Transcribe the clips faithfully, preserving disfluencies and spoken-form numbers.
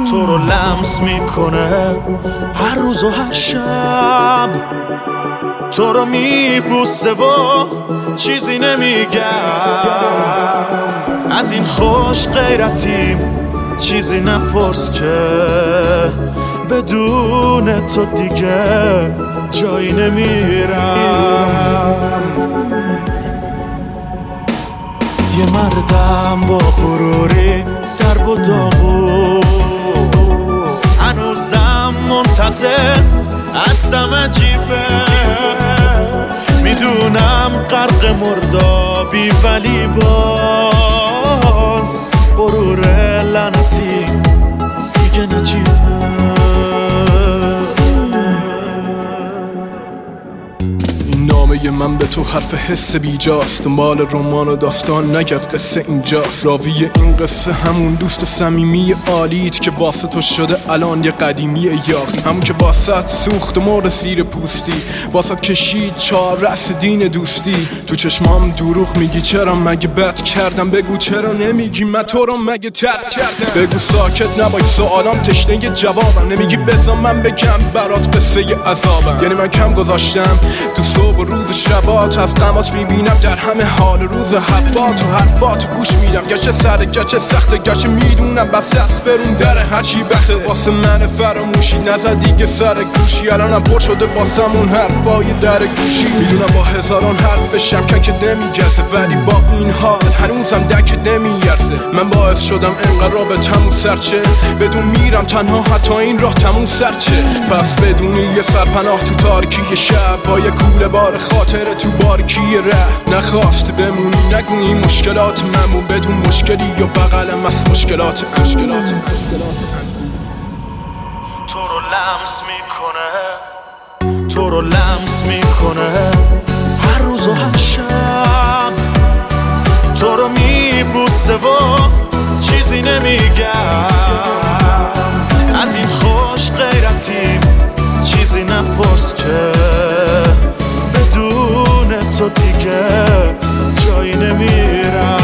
تو رو لمس میکنه هر روز و هر شب، تو رو میبوسه و چیزی نمیگم. از این خوش غیرتیم چیزی نپرس که بدون تو دیگه جایی نمیرم. یه مردم با غروری درب و داغو، هنوزم منتظر هستم. عجیبه میدونم غرق مردابی، ولی باز غرور لعنتی دیگه نجیبه. نامه من به تو حرف حس بیجاست، دنبال رمان و داستان نگرد قصه اینجاست. راوی این قصه همون دوست صمیمی عالیت که واسه تو شده الان یه قدیمی یاقی، همون که واسط سوخت و مرد زیر پوستی، واسط کشید چهار رأس دین دوستی. تو چشمام دروغ میگی چرا مگه بد کردم؟ بگو چرا نمیگی من تو رو مگه ترک کردم؟ بگو ساکت نباش سوالام تشنه جوابم، نمیگی بذار من بگم برات قصه عذابم. یعنی من کم گذاشتم تو صبح و روز شبات، از غمات میبینم در همه حال روز حبات، و حرفاتو گوش میدم گرچه سر گرچه سخته، گرچه میدونم بس دست برون در هرچی بخته. واسه من فراموشی نزد دیگه سر گوشی، الانم پر شده واسم اون حرفای در گوشی. میدونم با هزاران حرفشم که که نمیگرزه، ولی با این حال هنوزم دک نمیارزه. من باعث شدم انقدر به تموم سرچه، بدون میرم تنها حتی این راه تموم سرچه. پس بدونی یه سرپناه تو تاریکی شب، با یه کوله بار خاطر تو بارکی ره. نخواست بمونی نگویی مشکلات ممون، بدون مشکلی یا بغلم از مشکلات مشکلات تو رو لمس میکنه، تو رو لمس میکنه هر روز و هر شب، تو رو میبوسه و چیزی نمیگم. از این خوش غیرتیم چیزی نپرس که بدون تو دیگه جایی نمیرم.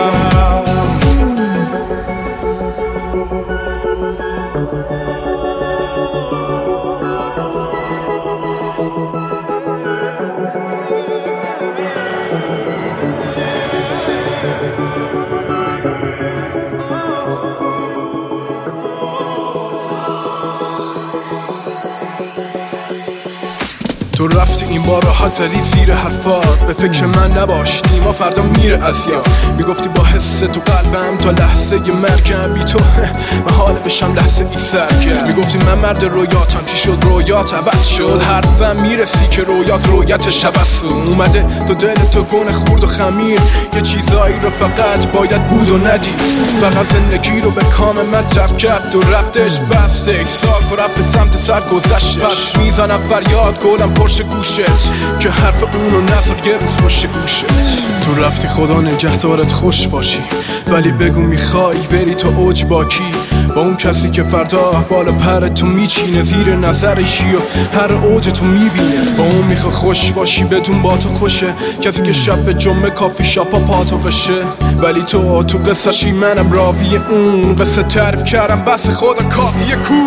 تو رفتی این بار راحت زدی زیر حرفات، به فکر من نباش نیما فردا میره از یاد. میگفتی با حس تو قلبم تا لحظه ی مرگم، بی تو من حال بشم لحظه ای سرگرم. میگفتی من مرد رویاتم، چی شد رویات عوض شد؟ حرفم میرسی که رویات رویتش عوض شد. اومده تو دل تو گونه خورد و خمیر، یه چیزایی رو فقط باید بود و ندید. فقط زندگی رو به کام من درک کرد و رفتش بسته ساک و رفت سمت سر گذشتش. پس میزنم فریاد گلم پرش گوشت که حرف اونو نذار یه روز پشت گوشت. تو رفتی خدا نگهدارت خوش باشی، ولی بگو میخوای بری تا اوج با کی؟ با اون کسی که فردا بالا پر تو میچینه زیر نظرشی و هر اوج تو میبینه. با اون میخوای خوش باشی بدون با تو خوشه، کسی که شب به جمعه کافی شاپا پاتو بشه. ولی تو تو قصه شی منم راوی اون قصه تعریف کردم بس خدا کافیه کو.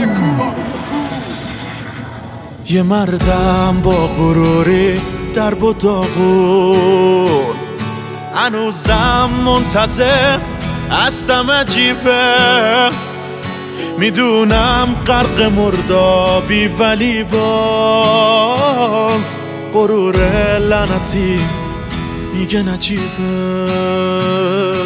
یه مردم با غروری درب و داغون، هنوزم منتظر هستم. عجیبه میدونم غرق مردابی، ولی باز غرور لعنتی میگه نجیبه.